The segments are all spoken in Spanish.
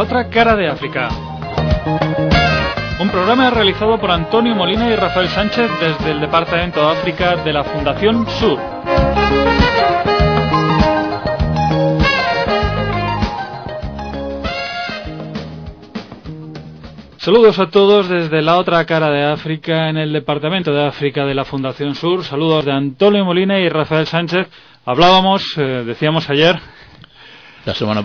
La otra cara de África. Un programa realizado por Antonio Molina y Rafael Sánchez desde el Departamento de África de la Fundación Sur. Saludos a todos desde la otra cara de África en el Departamento de África de la Fundación Sur. Saludos de Antonio Molina y Rafael Sánchez. Hablábamos, decíamos ayer... La semana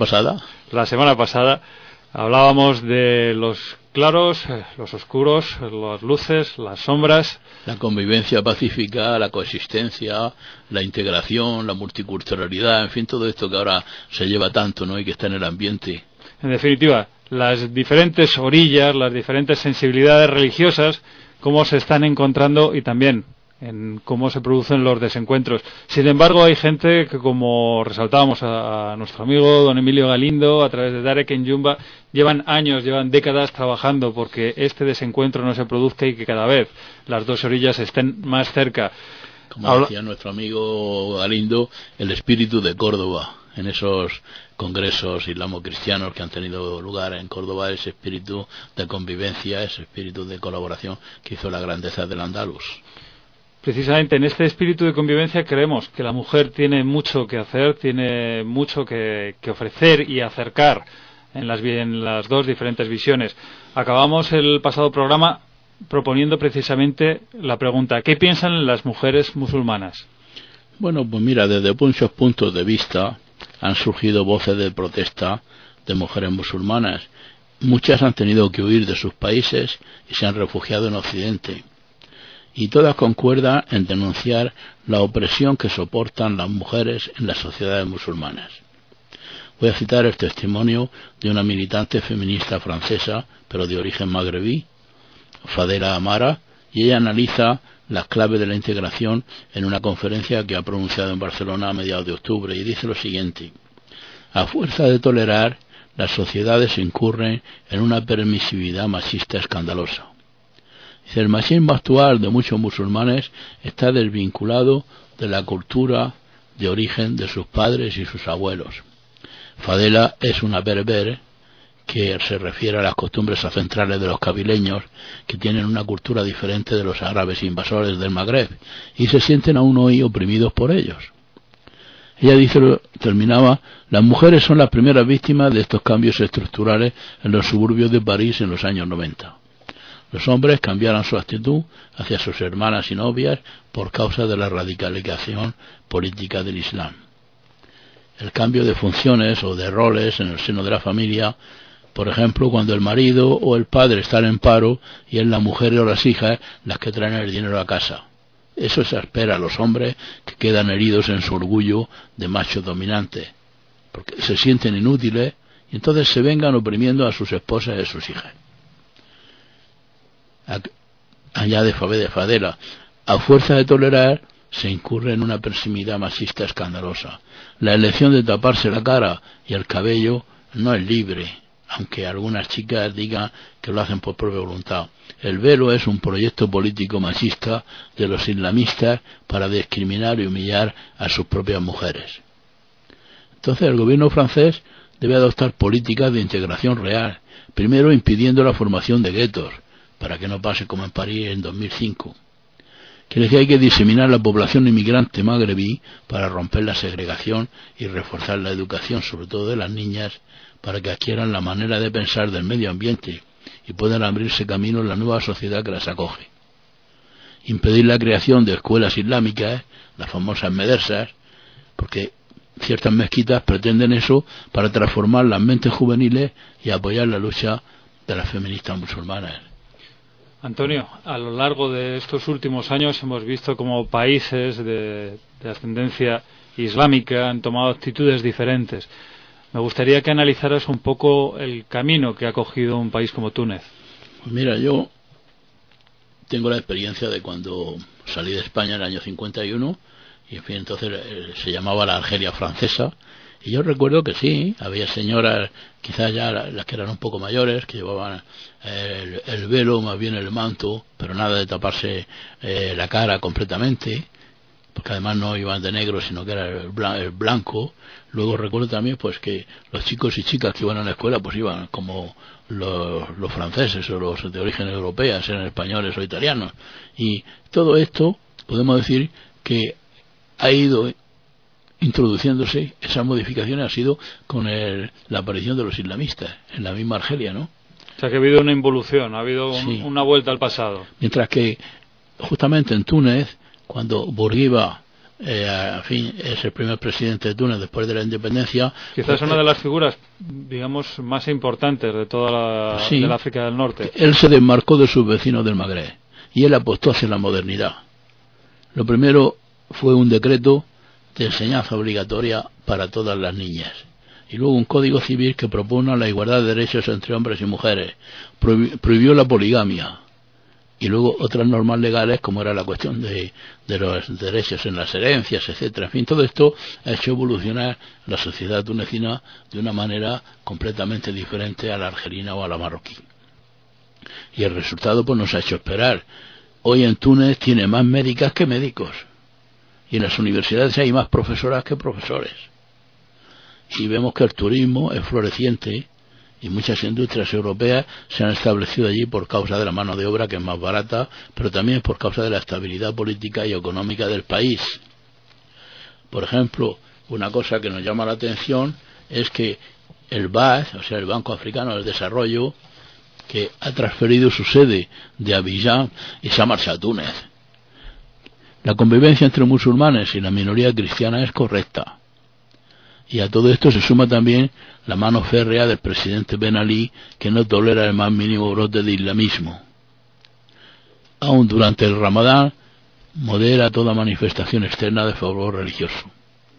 pasada hablábamos de los claros, los oscuros, las luces, las sombras. La convivencia pacífica, la coexistencia, la integración, la multiculturalidad, en fin, todo esto que ahora se lleva tanto, ¿no? Y que está en el ambiente. En definitiva, las diferentes orillas, las diferentes sensibilidades religiosas, cómo se están encontrando y también en cómo se producen los desencuentros. Sin embargo, hay gente que, como resaltábamos a nuestro amigo don Emilio Galindo, a través de Darek en Yumba, llevan años, llevan décadas trabajando porque este desencuentro no se produzca y que cada vez las dos orillas estén más cerca. Como decía nuestro amigo Galindo, el espíritu de Córdoba, en esos congresos islamo-cristianos que han tenido lugar en Córdoba, ese espíritu de convivencia, ese espíritu de colaboración que hizo la grandeza del Andalus. Precisamente en este espíritu de convivencia creemos que la mujer tiene mucho que hacer, tiene mucho que ofrecer y acercar en las dos diferentes visiones. Acabamos el pasado programa proponiendo precisamente la pregunta: ¿qué piensan las mujeres musulmanas? Bueno, pues mira, desde muchos puntos de vista han surgido voces de protesta de mujeres musulmanas. Muchas han tenido que huir de sus países y se han refugiado en Occidente. Y todas concuerdan en denunciar la opresión que soportan las mujeres en las sociedades musulmanas. Voy a citar el testimonio de una militante feminista francesa, pero de origen magrebí, Fadela Amara, y ella analiza las claves de la integración en una conferencia que ha pronunciado en Barcelona a mediados de octubre, y dice lo siguiente: a fuerza de tolerar, las sociedades incurren en una permisividad machista escandalosa. El machismo actual de muchos musulmanes está desvinculado de la cultura de origen de sus padres y sus abuelos. Fadela es una berber, que se refiere a las costumbres ancestrales de los cabileños, que tienen una cultura diferente de los árabes invasores del Magreb, y se sienten aún hoy oprimidos por ellos. Ella dice, terminaba: las mujeres son las primeras víctimas de estos cambios estructurales en los suburbios de París en los años 90. Los hombres cambiaron su actitud hacia sus hermanas y novias por causa de la radicalización política del Islam. El cambio de funciones o de roles en el seno de la familia, por ejemplo, cuando el marido o el padre están en paro y es la mujer o las hijas las que traen el dinero a casa. Eso exaspera a los hombres, que quedan heridos en su orgullo de machos dominantes, porque se sienten inútiles y entonces se vengan oprimiendo a sus esposas y a sus hijas. Añade Fadela: a fuerza de tolerar, se incurre en una permisividad machista escandalosa. La elección de taparse la cara y el cabello no es libre, aunque algunas chicas digan que lo hacen por propia voluntad. El velo es un proyecto político machista de los islamistas para discriminar y humillar a sus propias mujeres. Entonces el gobierno francés debe adoptar políticas de integración real, primero impidiendo la formación de guetos, para que no pase como en París en 2005. Quiere decir que hay que diseminar la población inmigrante magrebí para romper la segregación y reforzar la educación, sobre todo de las niñas, para que adquieran la manera de pensar del medio ambiente y puedan abrirse camino en la nueva sociedad que las acoge. Impedir la creación de escuelas islámicas, las famosas medersas, porque ciertas mezquitas pretenden eso para transformar las mentes juveniles y apoyar la lucha de las feministas musulmanas. Antonio, a lo largo de estos últimos años hemos visto cómo países de ascendencia islámica han tomado actitudes diferentes. Me gustaría que analizaras un poco el camino que ha cogido un país como Túnez. Pues mira, yo tengo la experiencia de cuando salí de España en el año 51, y en fin, entonces se llamaba la Argelia francesa, y yo recuerdo que sí, había señoras, quizás ya las que eran un poco mayores, que llevaban el velo, más bien el manto, pero nada de taparse la cara completamente, porque además no iban de negro, sino que era el blanco. Luego recuerdo también pues que los chicos y chicas que iban a la escuela pues iban como los franceses o los de origen europea, sean españoles o italianos. Y todo esto podemos decir que ha ido introduciéndose, esas modificaciones ha sido con la aparición de los islamistas en la misma Argelia, ¿no? O sea que ha habido una involución, ha habido una vuelta al pasado. Mientras que justamente en Túnez, cuando Bourguiba es el primer presidente de Túnez después de la independencia, quizás una de las figuras, digamos, más importantes de toda la África del Norte. Él se desmarcó de sus vecinos del Magreb y él apostó hacia la modernidad. Lo primero fue un decreto de enseñanza obligatoria para todas las niñas, y luego un código civil que propone la igualdad de derechos entre hombres y mujeres, prohibió la poligamia, y luego otras normas legales como era la cuestión de los derechos en las herencias, etcétera. En fin, todo esto ha hecho evolucionar la sociedad tunecina de una manera completamente diferente a la argelina o a la marroquí, y el resultado pues nos ha hecho esperar. Hoy en Túnez tiene más médicas que médicos, y en las universidades hay más profesoras que profesores, y vemos que el turismo es floreciente y muchas industrias europeas se han establecido allí por causa de la mano de obra, que es más barata, pero también por causa de la estabilidad política y económica del país. Por ejemplo, una cosa que nos llama la atención es que el BAD, o sea el Banco Africano del Desarrollo, que ha transferido su sede de Abidjan y se ha marchado a Túnez. La convivencia entre musulmanes y la minoría cristiana es correcta. Y a todo esto se suma también la mano férrea del presidente Ben Ali, que no tolera el más mínimo brote de islamismo. Aún durante el Ramadán modera toda manifestación externa de fervor religioso.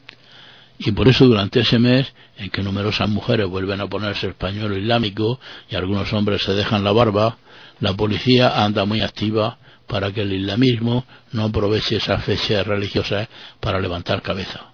Y por eso durante ese mes, en que numerosas mujeres vuelven a ponerse el pañuelo islámico y algunos hombres se dejan la barba, la policía anda muy activa para que el islamismo no aproveche esas fechas religiosas para levantar cabeza.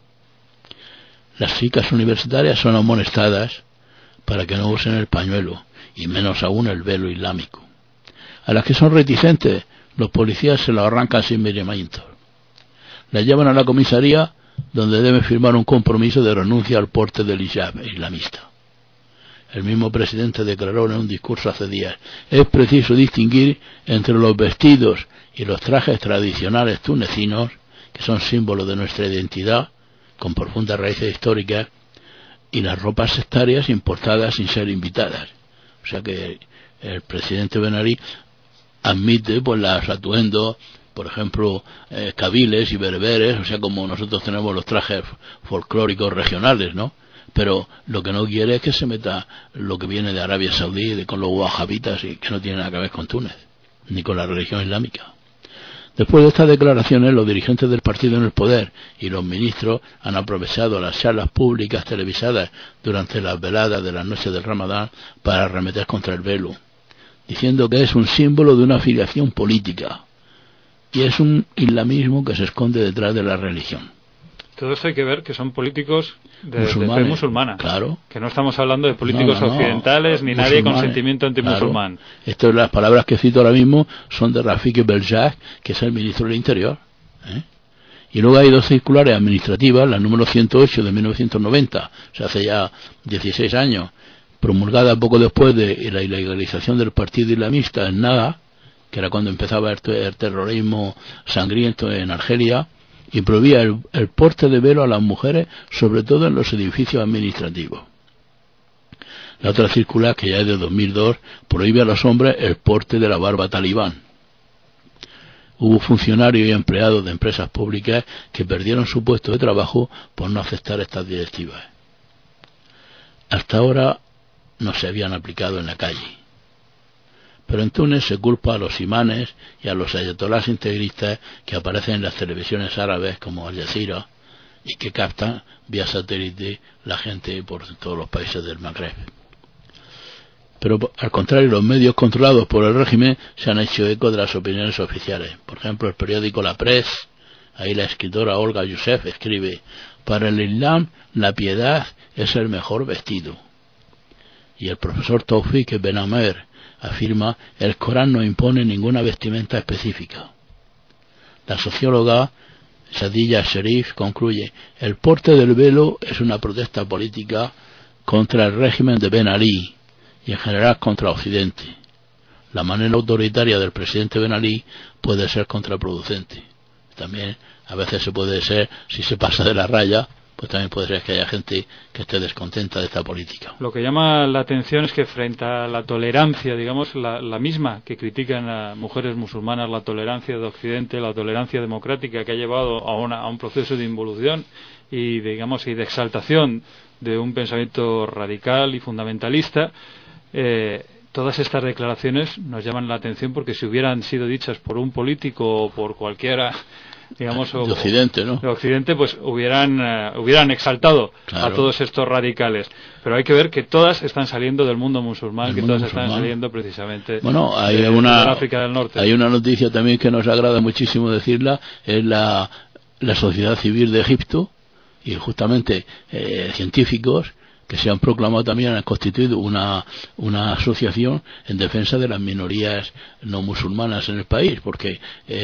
Las chicas universitarias son amonestadas para que no usen el pañuelo, y menos aún el velo islámico. A las que son reticentes, los policías se lo arrancan sin miramientos. Las llevan a la comisaría, donde deben firmar un compromiso de renuncia al porte del hijab islamista. El mismo presidente declaró en un discurso hace días: es preciso distinguir entre los vestidos y los trajes tradicionales tunecinos, que son símbolos de nuestra identidad, con profundas raíces históricas, y las ropas sectarias importadas sin ser invitadas. O sea que el presidente Ben Ali admite pues los atuendos, por ejemplo, kabiles y bereberes, o sea, como nosotros tenemos los trajes folclóricos regionales, ¿no? Pero lo que no quiere es que se meta lo que viene de Arabia Saudí, con los wahabitas, y que no tiene nada que ver con Túnez, ni con la religión islámica. Después de estas declaraciones, los dirigentes del partido en el poder y los ministros han aprovechado las charlas públicas televisadas durante las veladas de las noches del Ramadán para arremeter contra el velo, diciendo que es un símbolo de una afiliación política, y es un islamismo que se esconde detrás de la religión. Todo esto hay que ver que son políticos de fe musulmana. Claro. Que no estamos hablando de políticos occidentales ni nadie con sentimiento antimusulmán. Claro. Estas las palabras que cito ahora mismo son de Rafik Beljah, que es el ministro del Interior. Y luego hay dos circulares administrativas, la número 108 de 1990, o sea, hace ya 16 años, promulgada poco después de la ilegalización del partido islamista en Nada, que era cuando empezaba el terrorismo sangriento en Argelia, y prohibía el porte de velo a las mujeres, sobre todo en los edificios administrativos. La otra circular, que ya es de 2002, prohíbe a los hombres el porte de la barba talibán. Hubo funcionarios y empleados de empresas públicas que perdieron su puesto de trabajo por no aceptar estas directivas. Hasta ahora no se habían aplicado en la calle. Pero en Túnez se culpa a los imanes y a los ayatolás integristas que aparecen en las televisiones árabes como Al Jazeera y que captan vía satélite la gente por todos los países del Magreb. Pero al contrario, los medios controlados por el régimen se han hecho eco de las opiniones oficiales. Por ejemplo, el periódico La Presse, ahí la escritora Olga Youssef escribe: para el Islam la piedad es el mejor vestido. Y el profesor Taufik Ben Amer afirma: el Corán no impone ninguna vestimenta específica. La socióloga Saadillah Sharif concluye: el porte del velo es una protesta política contra el régimen de Ben Ali y en general contra Occidente. La manera autoritaria del presidente Ben Ali puede ser contraproducente. También a veces se puede ser, si se pasa de la raya, pues también puede ser que haya gente que esté descontenta de esta política. Lo que llama la atención es que frente a la tolerancia, digamos, la misma que critican a mujeres musulmanas, la tolerancia de Occidente, la tolerancia democrática que ha llevado a un proceso de involución y, digamos, y de exaltación de un pensamiento radical y fundamentalista, todas estas declaraciones nos llaman la atención porque si hubieran sido dichas por un político o por cualquiera, digamos, de Occidente, ¿no? De Occidente, pues hubieran exaltado a todos estos radicales. Pero hay que ver que todas están saliendo del mundo musulmán, están saliendo precisamente de África del Norte. Hay una noticia también que nos agrada muchísimo decirla, es la sociedad civil de Egipto, y justamente científicos que se han proclamado también, han constituido una asociación en defensa de las minorías no musulmanas en el país, porque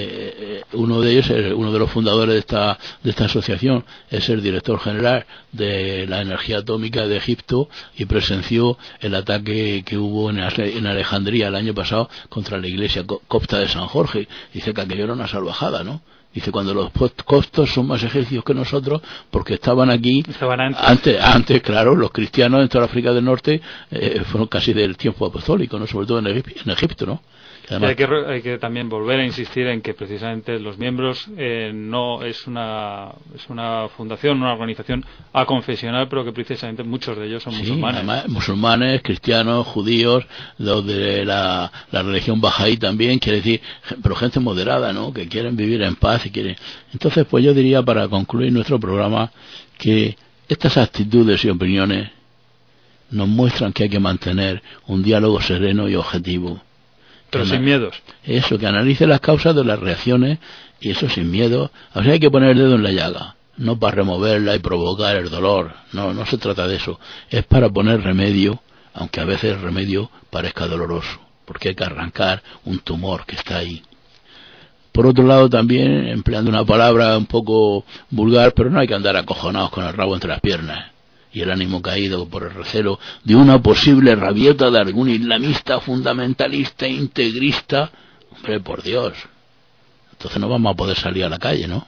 uno de ellos, uno de los fundadores de esta asociación, es el director general de la energía atómica de Egipto y presenció el ataque que hubo en Alejandría el año pasado contra la iglesia copta de San Jorge. Dice que aquello era una salvajada, ¿no? Dice, cuando los coptos son más egipcios que nosotros, porque estaban aquí antes, claro, los cristianos en toda África del Norte fueron casi del tiempo apostólico, ¿no? Sobre todo en Egipto, ¿no? Además, hay que también volver a insistir en que precisamente los miembros no es una fundación, una organización aconfesional, pero que precisamente muchos de ellos son musulmanes. Además, musulmanes, cristianos, judíos, los de la religión bahaí también, quiere decir, pero gente moderada, ¿no? Que quieren vivir en paz y quieren. Entonces, pues yo diría, para concluir nuestro programa, que estas actitudes y opiniones nos muestran que hay que mantener un diálogo sereno y objetivo. Pero sin miedos. Eso, que analice las causas de las reacciones y eso sin miedo. O sea, hay que poner el dedo en la llaga, no para removerla y provocar el dolor. No se trata de eso. Es para poner remedio, aunque a veces el remedio parezca doloroso, porque hay que arrancar un tumor que está ahí. Por otro lado, también, empleando una palabra un poco vulgar, pero no hay que andar acojonados con el rabo entre las piernas y el ánimo caído por el recelo de una posible rabieta de algún islamista fundamentalista integrista. Hombre, por Dios, entonces no vamos a poder salir a la calle, ¿no?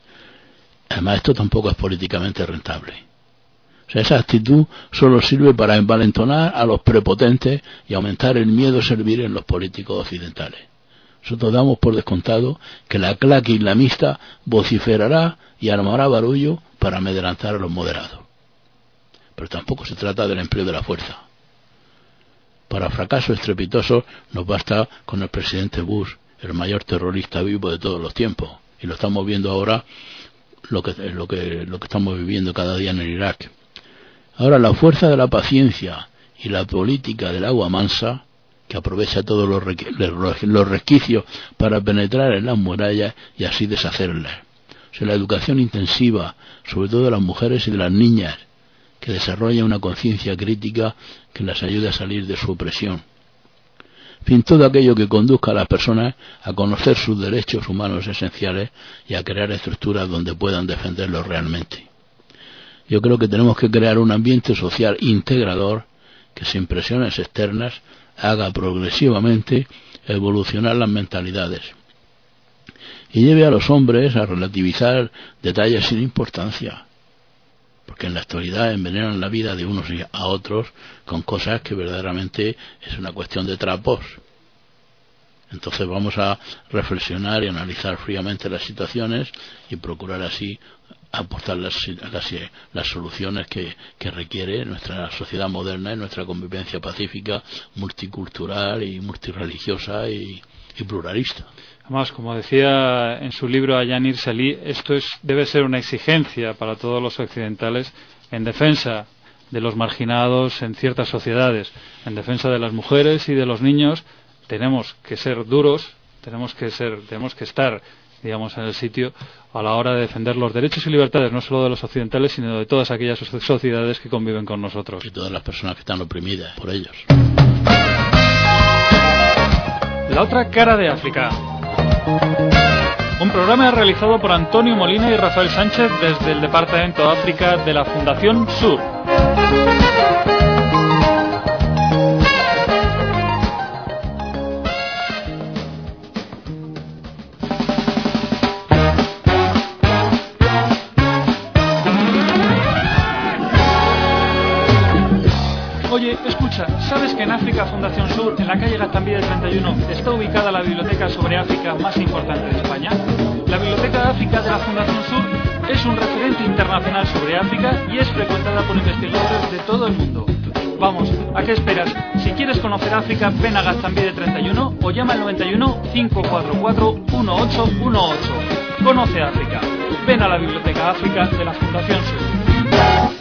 Además, esto tampoco es políticamente rentable. O sea, esa actitud solo sirve para envalentonar a los prepotentes y aumentar el miedo a servir en los políticos occidentales. Nosotros damos por descontado que la claque islamista vociferará y armará barullo para amedrentar a los moderados. Pero tampoco se trata del empleo de la fuerza. Para fracasos estrepitosos nos basta con el presidente Bush, el mayor terrorista vivo de todos los tiempos, y lo estamos viendo ahora, lo que estamos viviendo cada día en el Irak. Ahora, la fuerza de la paciencia y la política del agua mansa, que aprovecha todos los resquicios para penetrar en las murallas y así deshacerlas. O sea, la educación intensiva, sobre todo de las mujeres y de las niñas, que desarrolla una conciencia crítica que las ayude a salir de su opresión. En fin, todo aquello que conduzca a las personas a conocer sus derechos humanos esenciales y a crear estructuras donde puedan defenderlos realmente. Yo creo que tenemos que crear un ambiente social integrador que sin presiones externas haga progresivamente evolucionar las mentalidades y lleve a los hombres a relativizar detalles sin importancia, porque en la actualidad envenenan la vida de unos a otros con cosas que verdaderamente es una cuestión de trapos. Entonces vamos a reflexionar y analizar fríamente las situaciones y procurar así aportar las soluciones que requiere nuestra sociedad moderna y nuestra convivencia pacífica, multicultural y multirreligiosa y pluralista. Además, como decía en su libro Ayanir Salih, esto debe ser una exigencia para todos los occidentales en defensa de los marginados en ciertas sociedades, en defensa de las mujeres y de los niños. Tenemos que ser duros, tenemos que estar, digamos, en el sitio a la hora de defender los derechos y libertades, no solo de los occidentales, sino de todas aquellas sociedades que conviven con nosotros. Y todas las personas que están oprimidas por ellos. La otra cara de África. Un programa realizado por Antonio Molina y Rafael Sánchez desde el Departamento de África de la Fundación Sur. Oye, escucha, ¿sabes que en África Fundación Sur, en la calle Gaztambide 31, está ubicada la biblioteca sobre África más importante de España? La Biblioteca de África de la Fundación Sur es un referente internacional sobre África y es frecuentada por investigadores de todo el mundo. Vamos, ¿a qué esperas? Si quieres conocer África, ven a Gaztambide 31 o llama al 91 544 1818. Conoce África. Ven a la Biblioteca África de la Fundación Sur.